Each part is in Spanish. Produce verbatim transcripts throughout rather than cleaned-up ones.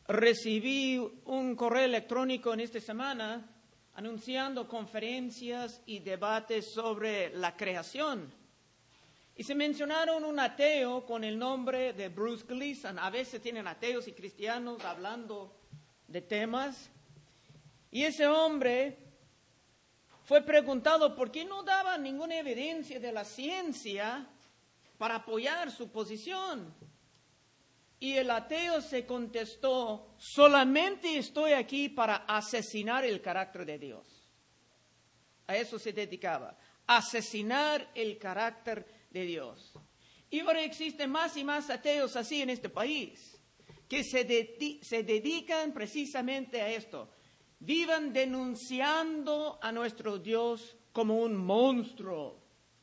recibí un correo electrónico en esta semana anunciando conferencias y debates sobre la creación. Y se mencionaron un ateo con el nombre de Bruce Gleason. A veces tienen ateos y cristianos hablando de temas. Y ese hombre fue preguntado por qué no daba ninguna evidencia de la ciencia para apoyar su posición. Y el ateo se contestó, solamente estoy aquí para asesinar el carácter de Dios. A eso se dedicaba, asesinar el carácter de Dios. Y ahora existen más y más ateos así en este país, que se, de- se dedican precisamente a esto. Vivan denunciando a nuestro Dios como un monstruo.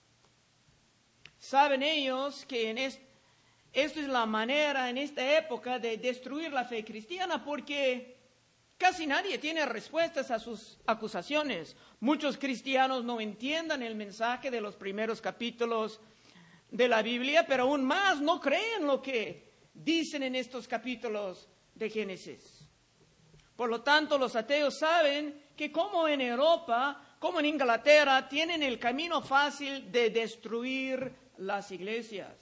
Saben ellos que en este Esta es la manera en esta época de destruir la fe cristiana, porque casi nadie tiene respuestas a sus acusaciones. Muchos cristianos no entiendan el mensaje de los primeros capítulos de la Biblia, pero aún más no creen lo que dicen en estos capítulos de Génesis. Por lo tanto, los ateos saben que como en Europa, como en Inglaterra, tienen el camino fácil de destruir las iglesias.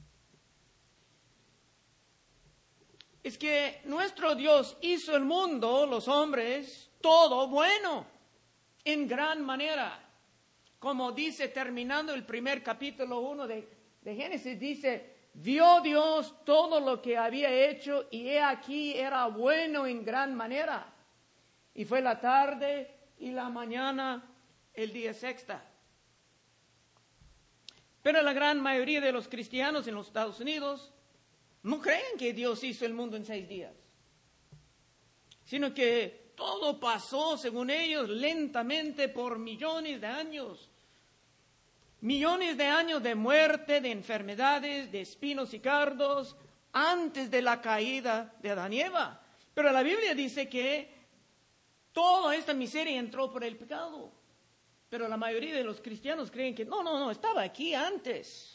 Es que nuestro Dios hizo el mundo, los hombres, todo bueno, en gran manera. Como dice, terminando el primer capítulo uno de, de Génesis, dice, vio Dios todo lo que había hecho y he aquí era bueno en gran manera. Y fue la tarde y la mañana el día sexta. Pero la gran mayoría de los cristianos en los Estados Unidos no creen que Dios hizo el mundo en seis días, sino que todo pasó, según ellos, lentamente por millones de años. Millones de años de muerte, de enfermedades, de espinos y cardos, antes de la caída de Adán y Eva. Pero la Biblia dice que toda esta miseria entró por el pecado. Pero la mayoría de los cristianos creen que no, no, no, estaba aquí antes.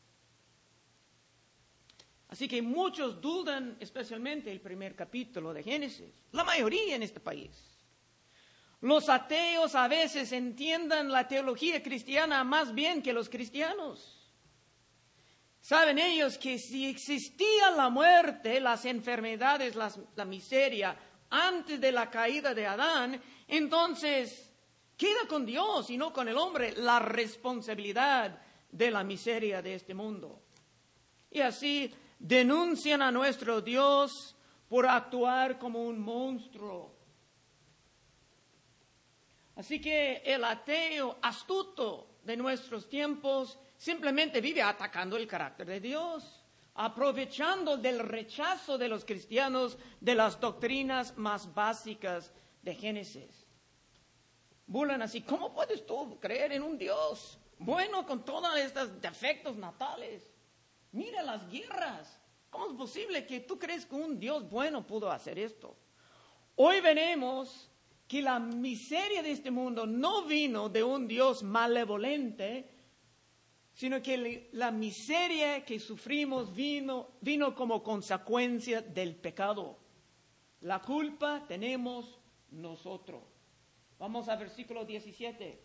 Así que muchos dudan, especialmente el primer capítulo de Génesis. La mayoría en este país. Los ateos a veces entiendan la teología cristiana más bien que los cristianos. Saben ellos que si existía la muerte, las enfermedades, las, la miseria, antes de la caída de Adán, entonces queda con Dios y no con el hombre la responsabilidad de la miseria de este mundo. Y así denuncian a nuestro Dios por actuar como un monstruo. Así que el ateo astuto de nuestros tiempos simplemente vive atacando el carácter de Dios, aprovechando del rechazo de los cristianos de las doctrinas más básicas de Génesis. Burlan así, ¿cómo puedes tú creer en un Dios bueno con todos estos defectos natales? Mira las guerras. ¿Cómo es posible que tú crees que un Dios bueno pudo hacer esto? Hoy veremos que la miseria de este mundo no vino de un Dios malevolente, sino que la miseria que sufrimos vino, vino como consecuencia del pecado. La culpa tenemos nosotros. Vamos al versículo diecisiete.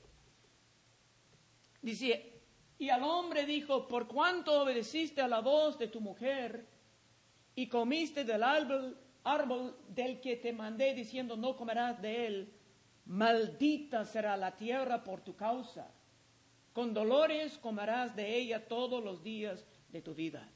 Dice, y al hombre dijo, por cuanto obedeciste a la voz de tu mujer y comiste del árbol, árbol del que te mandé diciendo no comerás de él, maldita será la tierra por tu causa. Con dolores comerás de ella todos los días de tu vida.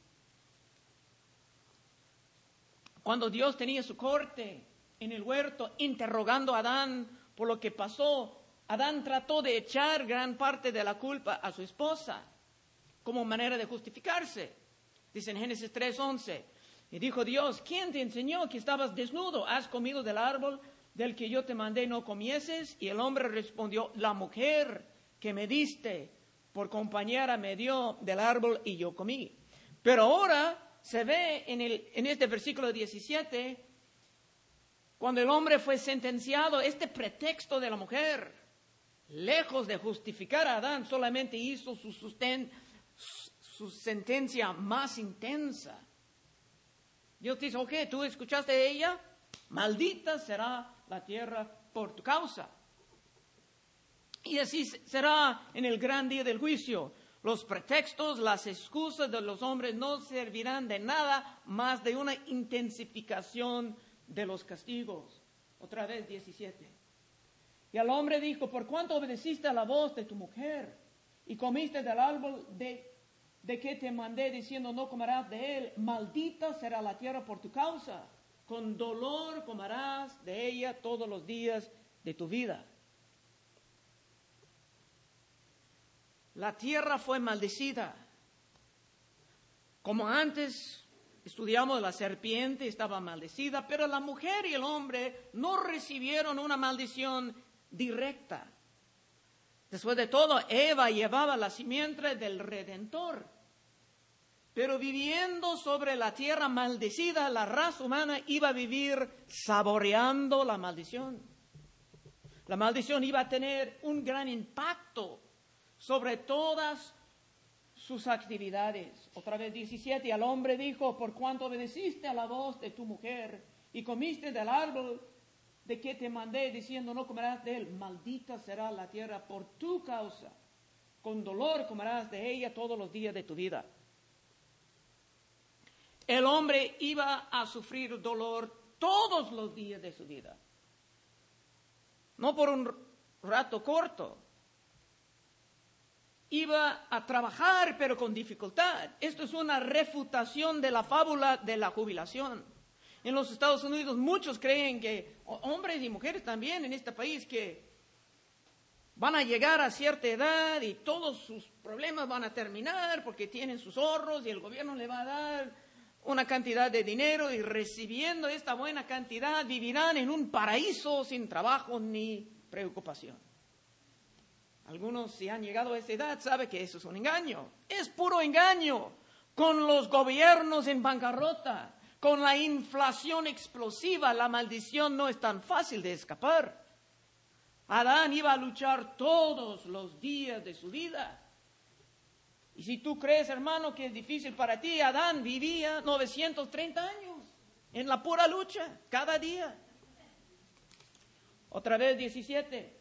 Cuando Dios tenía su corte en el huerto interrogando a Adán por lo que pasó, Adán trató de echar gran parte de la culpa a su esposa como manera de justificarse. Dice en Génesis tres once, y dijo Dios, ¿quién te enseñó que estabas desnudo? ¿Has comido del árbol del que yo te mandé no comieses? Y el hombre respondió, la mujer que me diste por compañera me dio del árbol y yo comí. Pero ahora se ve en, el, en este versículo diecisiete, cuando el hombre fue sentenciado, este pretexto de la mujer, lejos de justificar a Adán, solamente hizo su, susten, su sentencia más intensa. Dios dice, ok, ¿tú escuchaste de ella? Maldita será la tierra por tu causa. Y así será en el gran día del juicio. Los pretextos, las excusas de los hombres no servirán de nada más de una intensificación de los castigos. Otra vez diecisiete. Y al hombre dijo, por cuanto obedeciste a la voz de tu mujer y comiste del árbol de, de que te mandé diciendo no comerás de él, maldita será la tierra por tu causa. Con dolor comerás de ella todos los días de tu vida. La tierra fue maldecida. Como antes estudiamos, la serpiente estaba maldecida, pero la mujer y el hombre no recibieron una maldición directa. Después de todo, Eva llevaba la simiente del Redentor. Pero viviendo sobre la tierra maldecida, la raza humana iba a vivir saboreando la maldición. La maldición iba a tener un gran impacto sobre todas sus actividades. Otra vez diecisiete, y al hombre dijo, por cuanto obedeciste a la voz de tu mujer y comiste del árbol de que te mandé, diciendo no comerás de él, maldita será la tierra por tu causa. Con dolor comerás de ella todos los días de tu vida. El hombre iba a sufrir dolor todos los días de su vida. No por un rato corto. Iba a trabajar, pero con dificultad. Esto es una refutación de la fábula de la jubilación. En los Estados Unidos muchos creen que, hombres y mujeres también en este país, que van a llegar a cierta edad y todos sus problemas van a terminar porque tienen sus ahorros y el gobierno le va a dar una cantidad de dinero y recibiendo esta buena cantidad vivirán en un paraíso sin trabajo ni preocupación. Algunos, si han llegado a esa edad, saben que eso es un engaño. Es puro engaño. Con los gobiernos en bancarrota, con la inflación explosiva, la maldición no es tan fácil de escapar. Adán iba a luchar todos los días de su vida. Y si tú crees, hermano, que es difícil para ti, Adán vivía novecientos treinta años en la pura lucha, cada día. Otra vez diecisiete.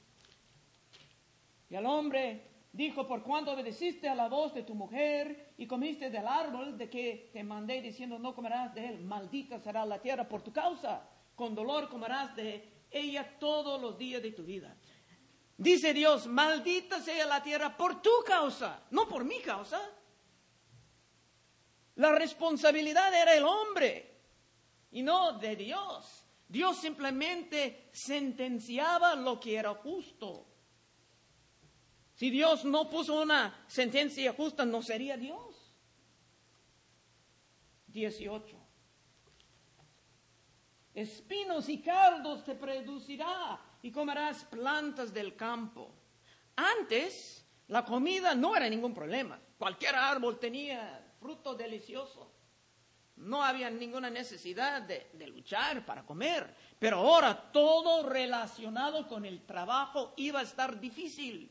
Y al hombre dijo, por cuanto obedeciste a la voz de tu mujer y comiste del árbol de que te mandé diciendo no comerás de él, maldita será la tierra por tu causa, con dolor comerás de ella todos los días de tu vida. Dice Dios, maldita sea la tierra por tu causa, no por mi causa. La responsabilidad era el hombre y no de Dios. Dios simplemente sentenciaba lo que era justo. Si Dios no puso una sentencia justa, no sería Dios. dieciocho. Espinos y cardos te producirá y comerás plantas del campo. Antes, la comida no era ningún problema. Cualquier árbol tenía fruto delicioso. No había ninguna necesidad de, de luchar para comer. Pero ahora todo relacionado con el trabajo iba a estar difícil.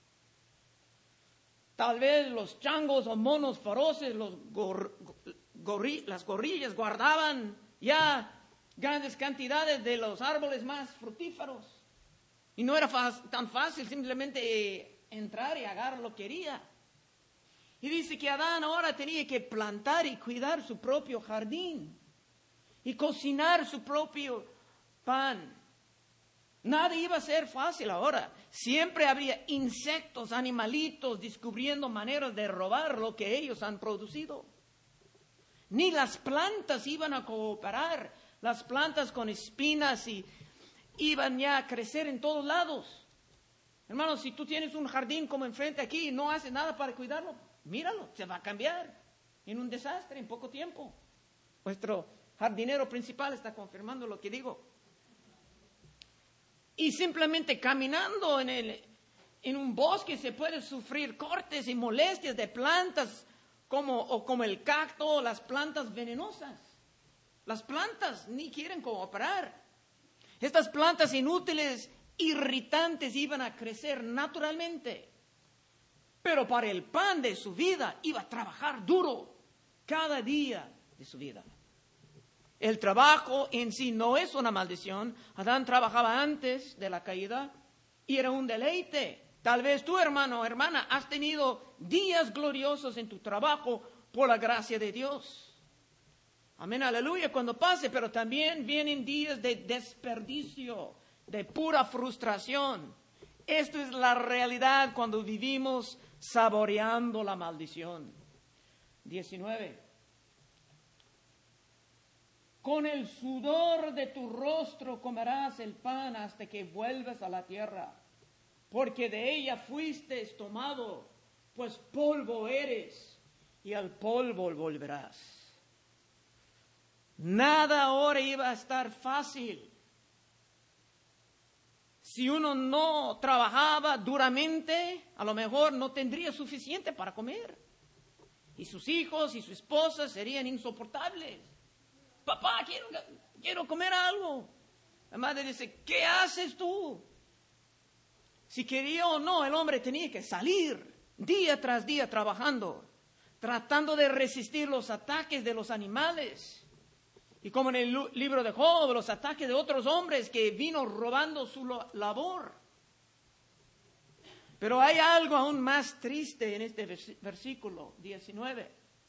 Tal vez los changos o monos feroces, los gor, gorri, las gorrillas guardaban ya grandes cantidades de los árboles más fructíferos. Y no era tan fácil simplemente entrar y agarrar lo que quería. Y dice que Adán ahora tenía que plantar y cuidar su propio jardín y cocinar su propio pan. Nada iba a ser fácil ahora. Siempre había insectos, animalitos, descubriendo maneras de robar lo que ellos han producido. Ni las plantas iban a cooperar. Las plantas con espinas y iban ya a crecer en todos lados. Hermanos, si tú tienes un jardín como enfrente aquí y no haces nada para cuidarlo, míralo, se va a cambiar en un desastre en poco tiempo. Nuestro jardinero principal está confirmando lo que digo. Y simplemente caminando en, el, en un bosque se puede sufrir cortes y molestias de plantas como, o como el cacto o las plantas venenosas. Las plantas ni quieren cooperar. Estas plantas inútiles, irritantes, iban a crecer naturalmente. Pero para el pan de su vida iba a trabajar duro cada día de su vida. El trabajo en sí no es una maldición. Adán trabajaba antes de la caída y era un deleite. Tal vez tú, hermano o hermana, has tenido días gloriosos en tu trabajo por la gracia de Dios. Amén, aleluya, cuando pase, pero también vienen días de desperdicio, de pura frustración. Esto es la realidad cuando vivimos saboreando la maldición. diecinueve. Con el sudor de tu rostro comerás el pan hasta que vuelvas a la tierra, porque de ella fuiste tomado, pues polvo eres, y al polvo volverás. Nada ahora iba a estar fácil. Si uno no trabajaba duramente, a lo mejor no tendría suficiente para comer. Y sus hijos y su esposa serían insoportables. Papá, quiero, quiero comer algo. La madre dice, ¿qué haces tú? Si quería o no, el hombre tenía que salir día tras día trabajando, tratando de resistir los ataques de los animales. Y como en el libro de Job, los ataques de otros hombres que vino robando su labor. Pero hay algo aún más triste en este versículo diecinueve.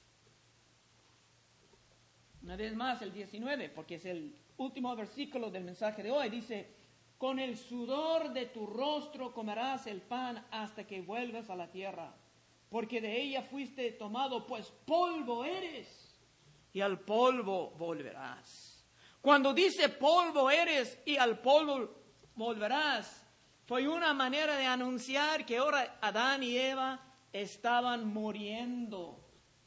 Una vez más el diecinueve, porque es el último versículo del mensaje de hoy. Dice, con el sudor de tu rostro comerás el pan hasta que vuelvas a la tierra, porque de ella fuiste tomado, pues polvo eres, y al polvo volverás. Cuando dice polvo eres y al polvo volverás, fue una manera de anunciar que ahora Adán y Eva estaban muriendo.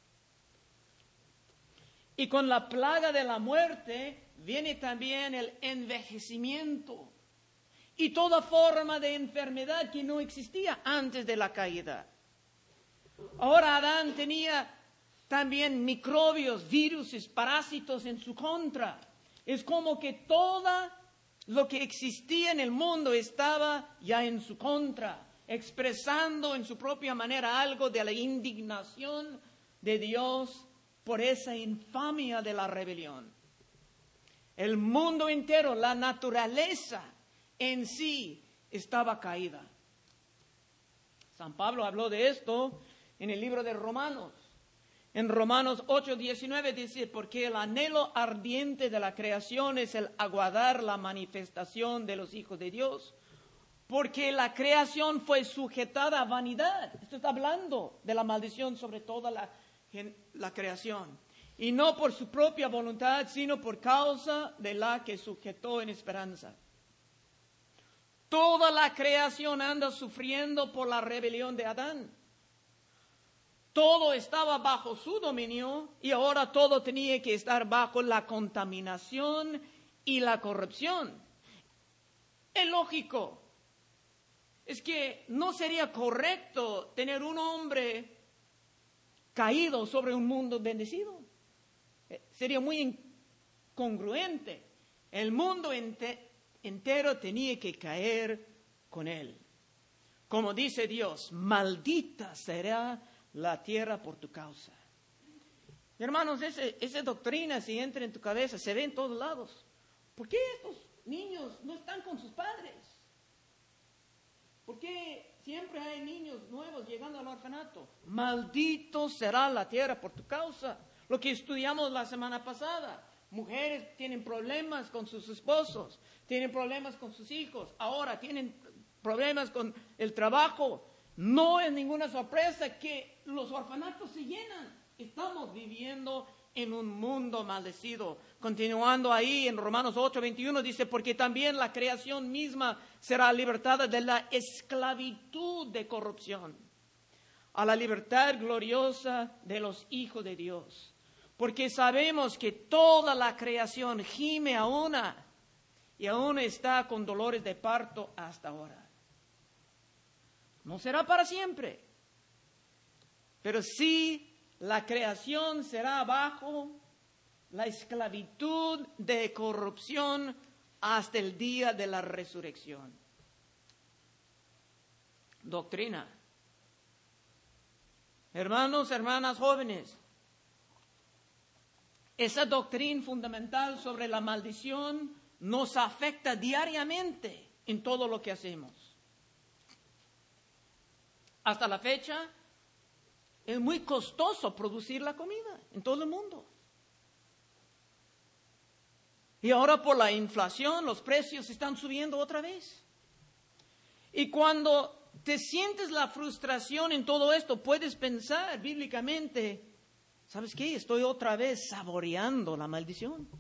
Y con la plaga de la muerte viene también el envejecimiento y toda forma de enfermedad que no existía antes de la caída. Ahora Adán tenía también microbios, virus, parásitos en su contra. Es como que todo lo que existía en el mundo estaba ya en su contra, expresando en su propia manera algo de la indignación de Dios por esa infamia de la rebelión. El mundo entero, la naturaleza en sí estaba caída. San Pablo habló de esto en el libro de Romanos. En Romanos ocho, diecinueve dice, porque el anhelo ardiente de la creación es el aguardar la manifestación de los hijos de Dios, porque la creación fue sujetada a vanidad. Esto está hablando de la maldición sobre toda la, la creación. Y no por su propia voluntad, sino por causa de la que sujetó en esperanza. Toda la creación anda sufriendo por la rebelión de Adán. Todo estaba bajo su dominio y ahora todo tenía que estar bajo la contaminación y la corrupción. Es lógico. Es que no sería correcto tener un hombre caído sobre un mundo bendecido. Sería muy incongruente. El mundo ente- entero tenía que caer con él. Como dice Dios, maldita será la tierra por tu causa. Hermanos, ese, esa doctrina, si entra en tu cabeza, se ve en todos lados. ¿Por qué estos niños no están con sus padres? ¿Por qué siempre hay niños nuevos llegando al orfanato? Maldito será la tierra por tu causa. Lo que estudiamos la semana pasada. Mujeres tienen problemas con sus esposos, tienen problemas con sus hijos, ahora tienen problemas con el trabajo. No es ninguna sorpresa que los orfanatos se llenan. Estamos viviendo en un mundo maldecido. Continuando ahí en Romanos ocho, veintiuno dice, porque también la creación misma será libertada de la esclavitud de corrupción a la libertad gloriosa de los hijos de Dios. Porque sabemos que toda la creación gime a una y aún está con dolores de parto hasta ahora. No será para siempre, pero sí la creación será bajo la esclavitud de corrupción hasta el día de la resurrección. Doctrina. Hermanos, hermanas jóvenes, esa doctrina fundamental sobre la maldición nos afecta diariamente en todo lo que hacemos. Hasta la fecha, es muy costoso producir la comida en todo el mundo. Y ahora por la inflación los precios están subiendo otra vez. Y cuando te sientes la frustración en todo esto, puedes pensar bíblicamente, ¿sabes qué? Estoy otra vez saboreando la maldición.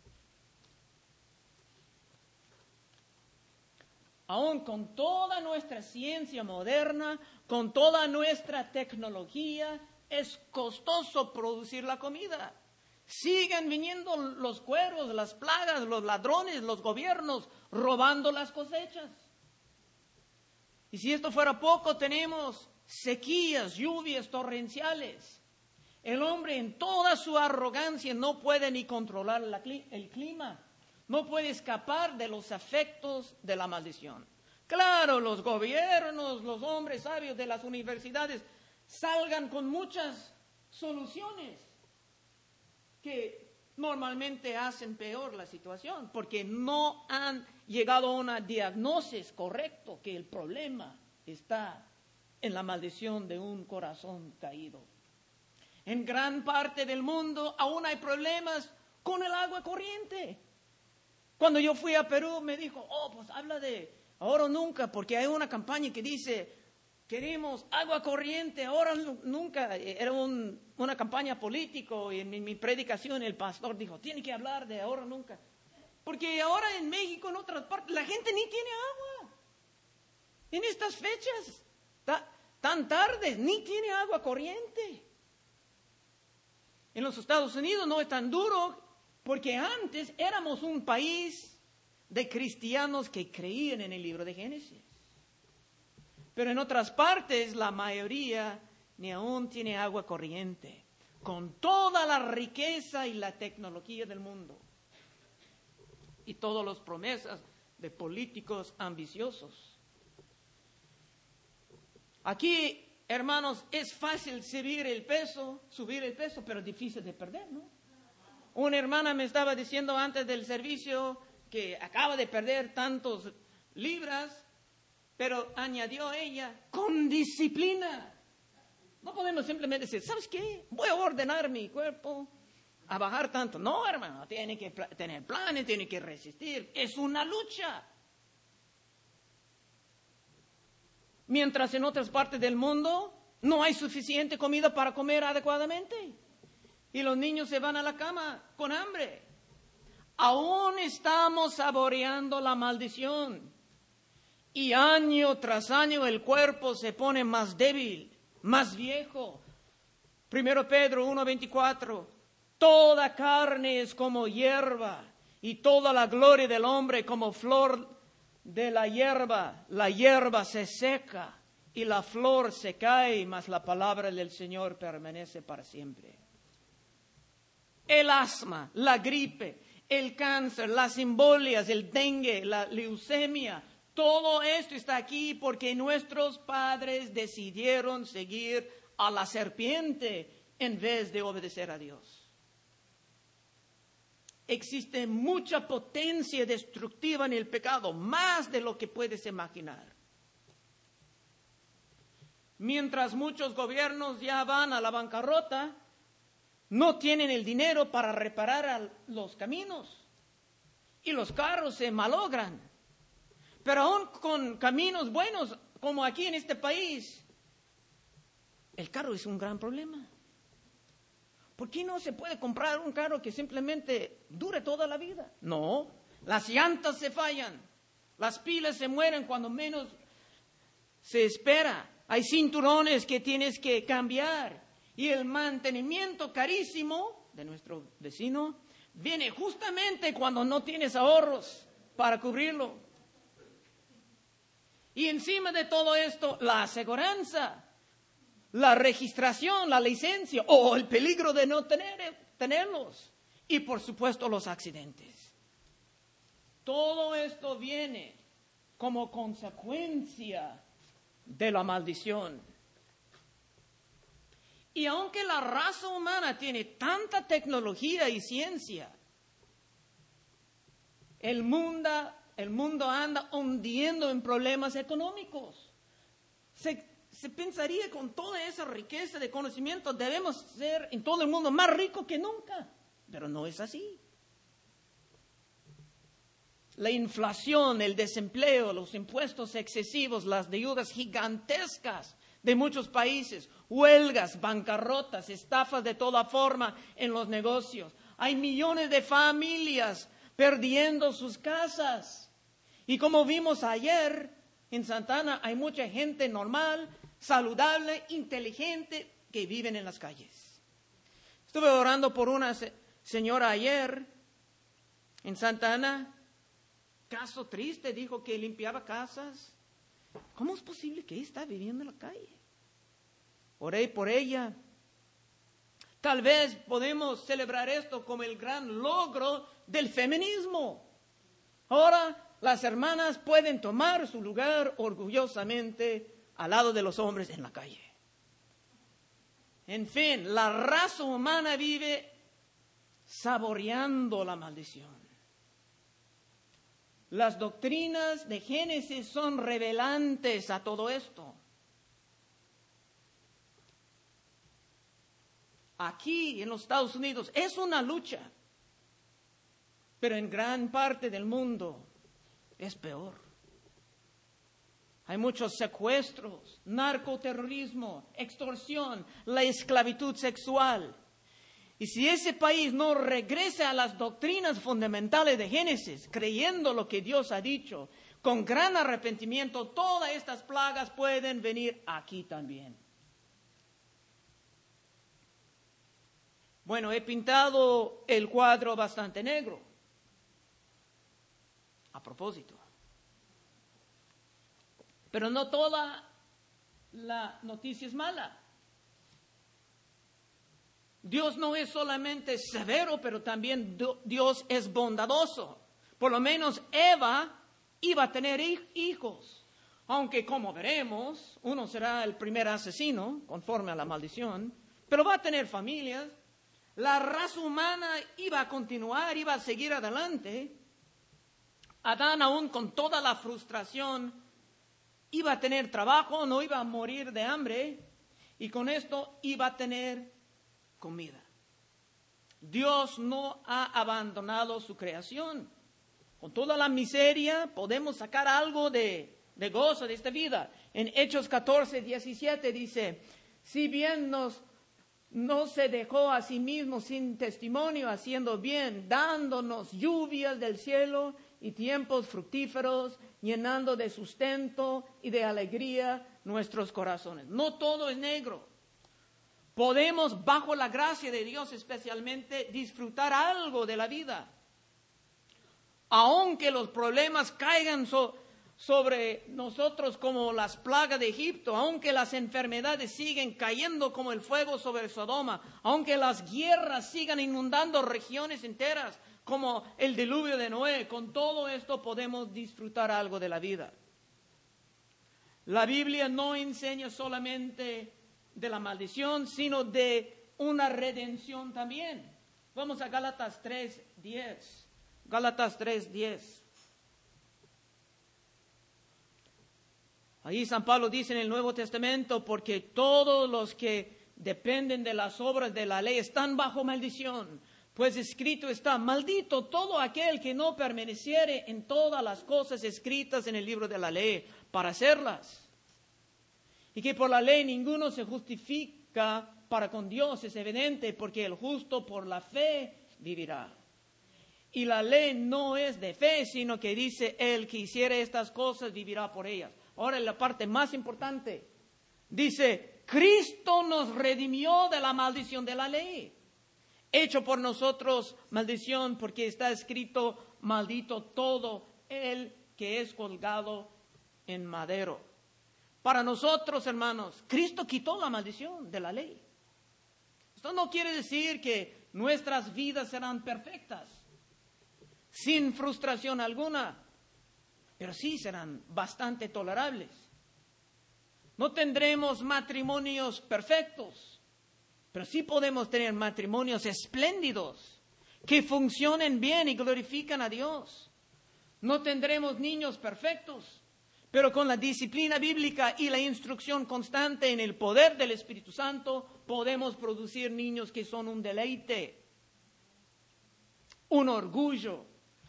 Aún con toda nuestra ciencia moderna, con toda nuestra tecnología, es costoso producir la comida. Siguen viniendo los cueros, las plagas, los ladrones, los gobiernos, robando las cosechas. Y si esto fuera poco, tenemos sequías, lluvias torrenciales. El hombre en toda su arrogancia no puede ni controlar la, el clima. No puede escapar de los efectos de la maldición. Claro, los gobiernos, los hombres sabios de las universidades salgan con muchas soluciones que normalmente hacen peor la situación, porque no han llegado a una diagnosis correcto que el problema está en la maldición de un corazón caído. En gran parte del mundo aún hay problemas con el agua corriente. Cuando yo fui a Perú me dijo, oh, pues habla de ahora o nunca, porque hay una campaña que dice, queremos agua corriente, ahora o nunca. Era un, una campaña política y en mi, mi predicación el pastor dijo, tiene que hablar de ahora o nunca. Porque ahora en México, en otras partes, la gente ni tiene agua. En estas fechas ta, tan tarde, ni tiene agua corriente. En los Estados Unidos no es tan duro, porque antes éramos un país de cristianos que creían en el libro de Génesis. Pero en otras partes la mayoría ni aún tiene agua corriente, con toda la riqueza y la tecnología del mundo. Y todas las promesas de políticos ambiciosos. Aquí, hermanos, es fácil subir el peso, subir el peso, pero difícil de perder, ¿no? Una hermana me estaba diciendo antes del servicio que acaba de perder tantos libras, pero añadió ella, con disciplina. No podemos simplemente decir, ¿sabes qué? Voy a ordenar mi cuerpo a bajar tanto. No, hermano, tiene que pl- tener planes, tiene que resistir. Es una lucha. Mientras en otras partes del mundo no hay suficiente comida para comer adecuadamente. Y los niños se van a la cama con hambre. Aún estamos saboreando la maldición. Y año tras año el cuerpo se pone más débil, más viejo. Primero Pedro uno veinticuatro. Toda carne es como hierba, y toda la gloria del hombre como flor de la hierba. La hierba se seca y la flor se cae, mas la palabra del Señor permanece para siempre. El asma, la gripe, el cáncer, las embolias, el dengue, la leucemia, todo esto está aquí porque nuestros padres decidieron seguir a la serpiente en vez de obedecer a Dios. Existe mucha potencia destructiva en el pecado, más de lo que puedes imaginar. Mientras muchos gobiernos ya van a la bancarrota, no tienen el dinero para reparar los caminos y los carros se malogran. Pero aún con caminos buenos, como aquí en este país, el carro es un gran problema. ¿Por qué no se puede comprar un carro que simplemente dure toda la vida? No, las llantas se fallan, las pilas se mueren cuando menos se espera. Hay cinturones que tienes que cambiar. Y el mantenimiento carísimo de nuestro vecino viene justamente cuando no tienes ahorros para cubrirlo. Y encima de todo esto, la aseguranza, la registración, la licencia o el peligro de no tener, tenerlos. Y por supuesto los accidentes. Todo esto viene como consecuencia de la maldición. Y aunque la raza humana tiene tanta tecnología y ciencia, el mundo, el mundo anda hundiendo en problemas económicos. Se, se pensaría que con toda esa riqueza de conocimiento debemos ser en todo el mundo más ricos que nunca, pero no es así. La inflación, el desempleo, los impuestos excesivos, las deudas gigantescas de muchos países, huelgas, bancarrotas, estafas de toda forma en los negocios. Hay millones de familias perdiendo sus casas. Y como vimos ayer, en Santa Ana hay mucha gente normal, saludable, inteligente, que viven en las calles. Estuve orando por una se- señora ayer en Santa Ana. Caso triste, dijo que limpiaba casas. ¿Cómo es posible que ella está viviendo en la calle? Oré por ella. Tal vez podemos celebrar esto como el gran logro del feminismo. Ahora las hermanas pueden tomar su lugar orgullosamente al lado de los hombres en la calle. En fin, la raza humana vive saboreando la maldición. Las doctrinas de Génesis son revelantes a todo esto. Aquí en los Estados Unidos es una lucha, pero en gran parte del mundo es peor. Hay muchos secuestros, narcoterrorismo, extorsión, la esclavitud sexual. Y si ese país no regresa a las doctrinas fundamentales de Génesis, creyendo lo que Dios ha dicho, con gran arrepentimiento, todas estas plagas pueden venir aquí también. Bueno, he pintado el cuadro bastante negro. A propósito. Pero no toda la noticia es mala. Dios no es solamente severo, pero también Dios es bondadoso. Por lo menos Eva iba a tener hijos. Aunque, como veremos, uno será el primer asesino, conforme a la maldición, pero va a tener familias. La raza humana iba a continuar, iba a seguir adelante. Adán, aún con toda la frustración, iba a tener trabajo, no iba a morir de hambre, y con esto iba a tener comida. Dios no ha abandonado su creación. Con toda la miseria podemos sacar algo de, de gozo de esta vida. En Hechos catorce, diecisiete dice, si bien nos, no se dejó a sí mismo sin testimonio, haciendo bien, dándonos lluvias del cielo y tiempos fructíferos, llenando de sustento y de alegría nuestros corazones. No todo es negro. Podemos, bajo la gracia de Dios especialmente, disfrutar algo de la vida. Aunque los problemas caigan so, sobre nosotros como las plagas de Egipto, aunque las enfermedades siguen cayendo como el fuego sobre Sodoma, aunque las guerras sigan inundando regiones enteras como el diluvio de Noé, con todo esto podemos disfrutar algo de la vida. La Biblia no enseña solamente de la maldición, sino de una redención también. Vamos a Gálatas tres diez. Gálatas tres diez. Ahí San Pablo dice en el Nuevo Testamento, porque todos los que dependen de las obras de la ley están bajo maldición, pues escrito está, maldito todo aquel que no permaneciere en todas las cosas escritas en el libro de la ley para hacerlas. Y que por la ley ninguno se justifica para con Dios, es evidente, porque el justo por la fe vivirá. Y la ley no es de fe, sino que dice, el que hiciere estas cosas vivirá por ellas. Ahora la parte más importante, dice, Cristo nos redimió de la maldición de la ley, hecho por nosotros maldición, porque está escrito, maldito todo el que es colgado en madero. Para nosotros, hermanos, Cristo quitó la maldición de la ley. Esto no quiere decir que nuestras vidas serán perfectas, sin frustración alguna, pero sí serán bastante tolerables. No tendremos matrimonios perfectos, Pero sí podemos tener matrimonios espléndidos que funcionen bien y glorifican a Dios. No tendremos niños perfectos, pero con la disciplina bíblica y la instrucción constante en el poder del Espíritu Santo, podemos producir niños que son un deleite, un orgullo.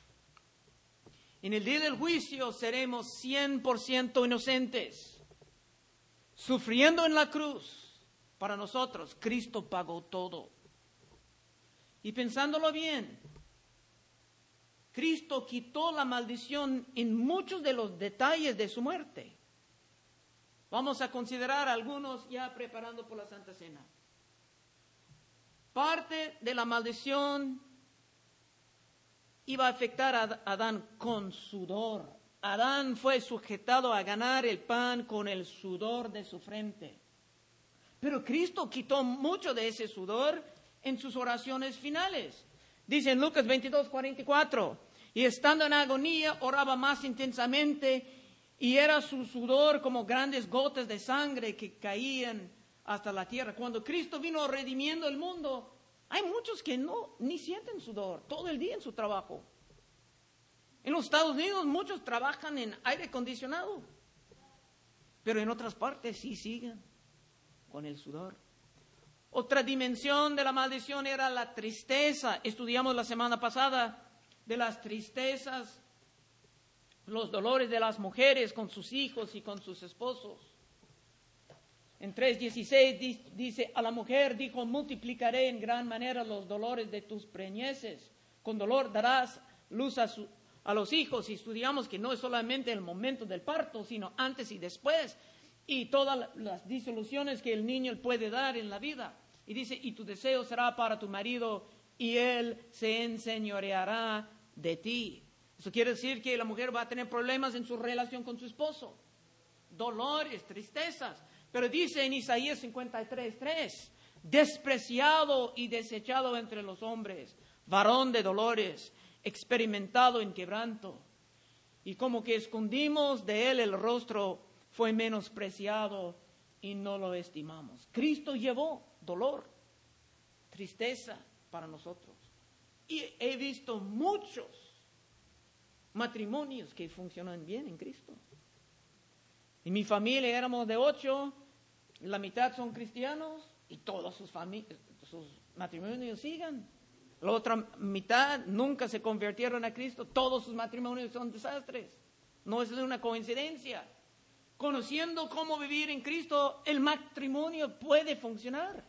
En el día del juicio seremos cien por ciento inocentes, sufriendo en la cruz. Para nosotros, Cristo pagó todo. Y pensándolo bien, Cristo quitó la maldición en muchos de los detalles de su muerte. Vamos a considerar algunos ya preparando por la Santa Cena. Parte de la maldición iba a afectar a Adán con sudor. Adán fue sujetado a ganar el pan con el sudor de su frente. Pero Cristo quitó mucho de ese sudor en sus oraciones finales. Dice en Lucas veintidós, cuarenta y cuatro, y estando en agonía oraba más intensamente, y era su sudor como grandes gotas de sangre que caían hasta la tierra. Cuando Cristo vino redimiendo el mundo, hay muchos que no ni sienten sudor todo el día en su trabajo. En los Estados Unidos muchos trabajan en aire acondicionado, pero en otras partes sí siguen con el sudor. Otra dimensión de la maldición era la tristeza. Estudiamos la semana pasada de las tristezas, los dolores de las mujeres con sus hijos y con sus esposos. En tres dieciséis dice, a la mujer dijo, multiplicaré en gran manera los dolores de tus preñeces. Con dolor darás luz a, su, a los hijos. Y estudiamos que no es solamente el momento del parto, sino antes y después. Y todas las disoluciones que el niño puede dar en la vida. Y dice, y tu deseo será para tu marido, y él se enseñoreará de ti. Eso quiere decir que la mujer va a tener problemas en su relación con su esposo. Dolores, tristezas. Pero dice en Isaías cincuenta y tres, tres, despreciado y desechado entre los hombres, varón de dolores, experimentado en quebranto. Y como que escondimos de él el rostro, fue menospreciado y no lo estimamos. Cristo llevó dolor, tristeza para nosotros. Y he visto muchos matrimonios que funcionan bien en Cristo. En mi familia éramos de ocho, la mitad son cristianos y todos sus, sus matrimonios sigan. La otra mitad nunca se convirtieron a Cristo, todos sus matrimonios son desastres. No es una coincidencia. Conociendo cómo vivir en Cristo, el matrimonio puede funcionar.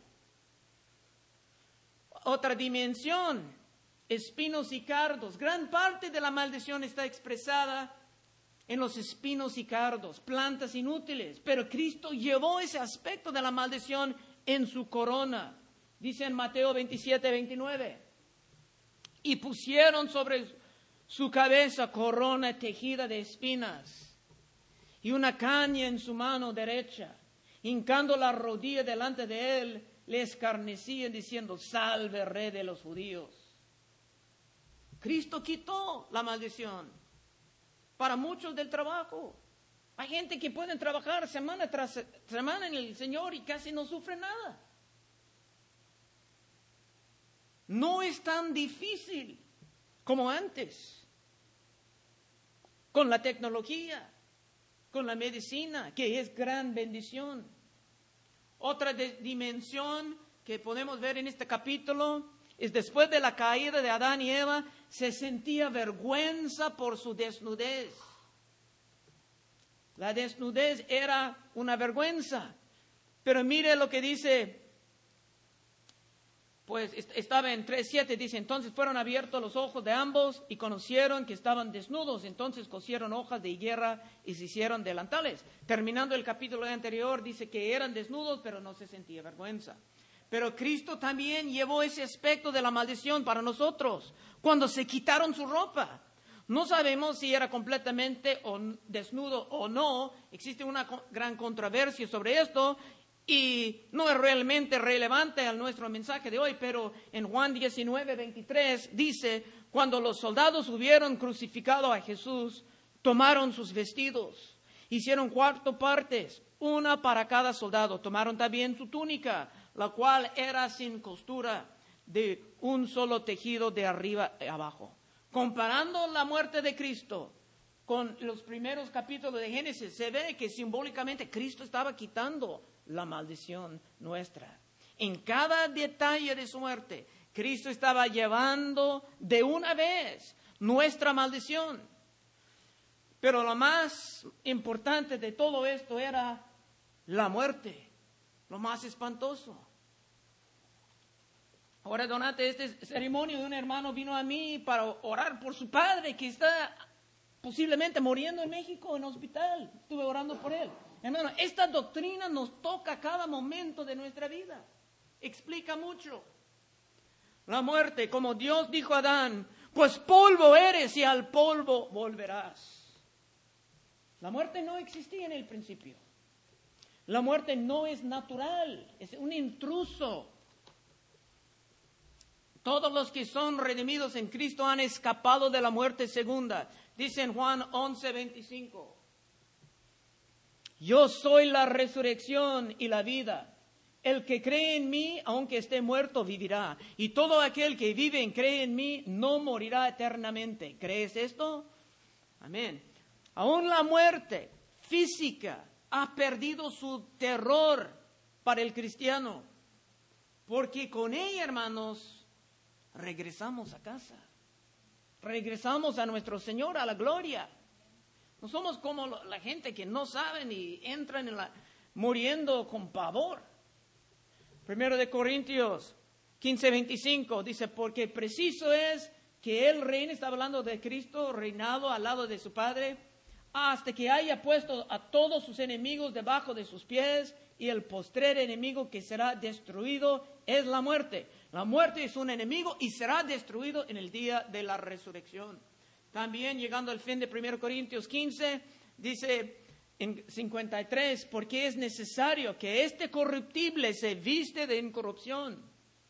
Otra dimensión, espinos y cardos. Gran parte de la maldición está expresada en los espinos y cardos, plantas inútiles. Pero Cristo llevó ese aspecto de la maldición en su corona. Dice en Mateo veintisiete, veintinueve. Y pusieron sobre su cabeza corona tejida de espinas y una caña en su mano derecha. Hincando la rodilla delante de él, le escarnecían diciendo, salve, rey de los judíos. Cristo quitó la maldición para muchos del trabajo. Hay gente que pueden trabajar semana tras semana en el Señor y casi no sufre nada. No es tan difícil como antes. Con la tecnología, con la medicina, que es gran bendición. Otra de, dimensión que podemos ver en este capítulo es después de la caída de Adán y Eva, se sentía vergüenza por su desnudez. La desnudez era una vergüenza. Pero mire lo que dice, pues estaba en tres siete, dice, entonces fueron abiertos los ojos de ambos y conocieron que estaban desnudos. Entonces cosieron hojas de higuera y se hicieron delantales. Terminando el capítulo anterior, dice que eran desnudos, pero no se sentía vergüenza. Pero Cristo también llevó ese aspecto de la maldición para nosotros, cuando se quitaron su ropa. No sabemos si era completamente desnudo o no. Existe una gran controversia sobre esto. Y no es realmente relevante a nuestro mensaje de hoy, pero en Juan diecinueve, veintitrés dice, cuando los soldados hubieron crucificado a Jesús, tomaron sus vestidos, hicieron cuatro partes, una para cada soldado, tomaron también su túnica, la cual era sin costura, de un solo tejido de arriba a abajo. Comparando la muerte de Cristo con los primeros capítulos de Génesis, se ve que simbólicamente Cristo estaba quitando la maldición nuestra. En cada detalle de su muerte, Cristo estaba llevando de una vez nuestra maldición. Pero lo más importante de todo esto era la muerte, lo más espantoso. Ahora, durante este ceremonia, un hermano vino a mí para orar por su padre que está posiblemente muriendo en México, en hospital. Estuve orando por él. Hermano, esta doctrina nos toca a cada momento de nuestra vida. Explica mucho. La muerte, como Dios dijo a Adán, pues polvo eres y al polvo volverás. La muerte no existía en el principio. La muerte no es natural, es un intruso. Todos los que son redimidos en Cristo han escapado de la muerte segunda. Dice en Juan once, veinticinco. Yo soy la resurrección y la vida. El que cree en mí, aunque esté muerto, vivirá. Y todo aquel que vive y cree en mí, no morirá eternamente. ¿Crees esto? Amén. Aún la muerte física ha perdido su terror para el cristiano. Porque con ella, hermanos, regresamos a casa. Regresamos a nuestro Señor, a la gloria. No somos como la gente que no saben y entran en la, muriendo con pavor. Primero de Corintios quince, veinticinco dice, porque preciso es que Él reine, está hablando de Cristo, reinado al lado de su Padre, hasta que haya puesto a todos sus enemigos debajo de sus pies, y el postrer enemigo que será destruido es la muerte. La muerte es un enemigo y será destruido en el día de la resurrección. También llegando al fin de primero Corintios quince, dice en cincuenta y tres, porque es necesario que este corruptible se viste de incorrupción.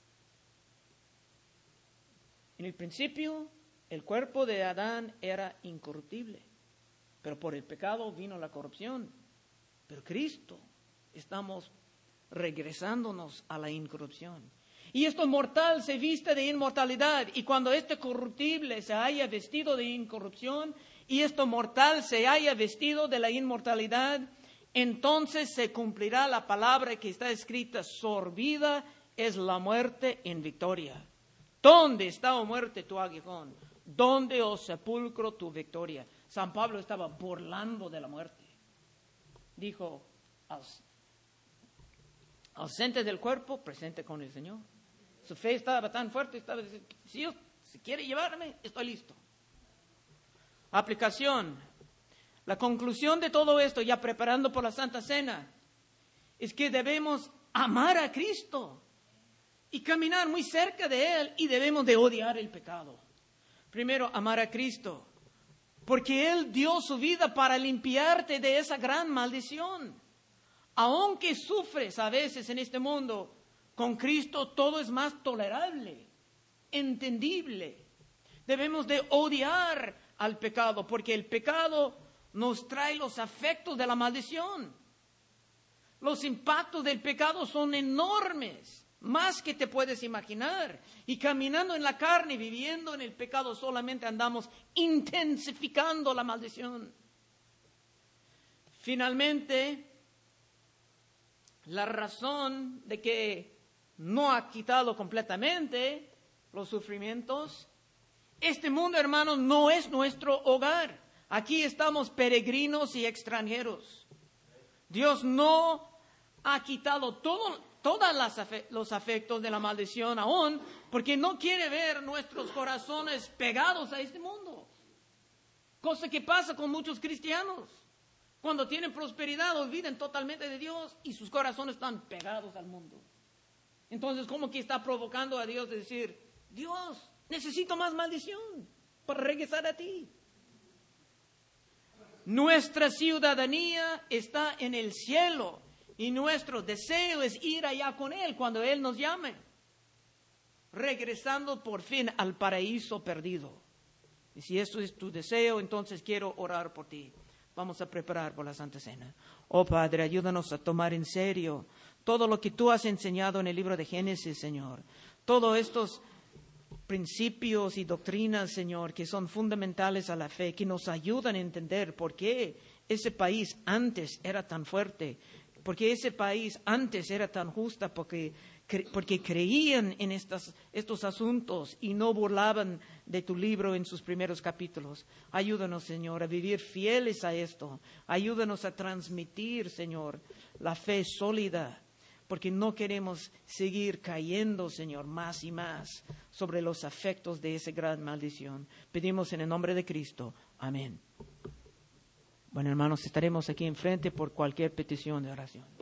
En el principio, el cuerpo de Adán era incorruptible, pero por el pecado vino la corrupción. Pero Cristo, estamos regresándonos a la incorrupción. Y esto mortal se viste de inmortalidad. Y cuando este corruptible se haya vestido de incorrupción y esto mortal se haya vestido de la inmortalidad, entonces se cumplirá la palabra que está escrita: sorbida es la muerte en victoria. ¿Dónde está, oh muerte, tu aguijón? ¿Dónde, oh sepulcro, tu victoria? San Pablo estaba burlando de la muerte. Dijo, ausente del cuerpo, presente con el Señor. Su fe estaba tan fuerte, estaba diciendo, si Dios si quiere llevarme, estoy listo. Aplicación. La conclusión de todo esto, ya preparando por la Santa Cena, es que debemos amar a Cristo y caminar muy cerca de Él, y debemos de odiar el pecado. Primero, amar a Cristo, porque Él dio su vida para limpiarte de esa gran maldición. Aunque sufres a veces en este mundo, con Cristo todo es más tolerable, entendible. Debemos de odiar al pecado, porque el pecado nos trae los efectos de la maldición. Los impactos del pecado son enormes, más que te puedes imaginar. Y caminando en la carne, viviendo en el pecado, solamente andamos intensificando la maldición. Finalmente, la razón de que no ha quitado completamente los sufrimientos, este mundo, hermanos, no es nuestro hogar. Aquí estamos peregrinos y extranjeros. Dios no ha quitado todo, todos los afectos de la maldición aún, porque no quiere ver nuestros corazones pegados a este mundo. Cosa que pasa con muchos cristianos. Cuando tienen prosperidad, olvidan totalmente de Dios y sus corazones están pegados al mundo. Entonces, ¿cómo que está provocando a Dios de decir, Dios, necesito más maldición para regresar a ti? Nuestra ciudadanía está en el cielo y nuestro deseo es ir allá con Él cuando Él nos llame, regresando por fin al paraíso perdido. Y si esto es tu deseo, entonces quiero orar por ti. Vamos a preparar por la Santa Cena. Oh Padre, ayúdanos a tomar en serio todo lo que tú has enseñado en el libro de Génesis, Señor. Todos estos principios y doctrinas, Señor, que son fundamentales a la fe, que nos ayudan a entender por qué ese país antes era tan fuerte, por qué ese país antes era tan justa, porque, porque creían en estas, estos asuntos y no burlaban de tu libro en sus primeros capítulos. Ayúdanos, Señor, a vivir fieles a esto. Ayúdanos a transmitir, Señor, la fe sólida, porque no queremos seguir cayendo, Señor, más y más sobre los efectos de esa gran maldición. Pedimos en el nombre de Cristo. Amén. Bueno, hermanos, estaremos aquí enfrente por cualquier petición de oración.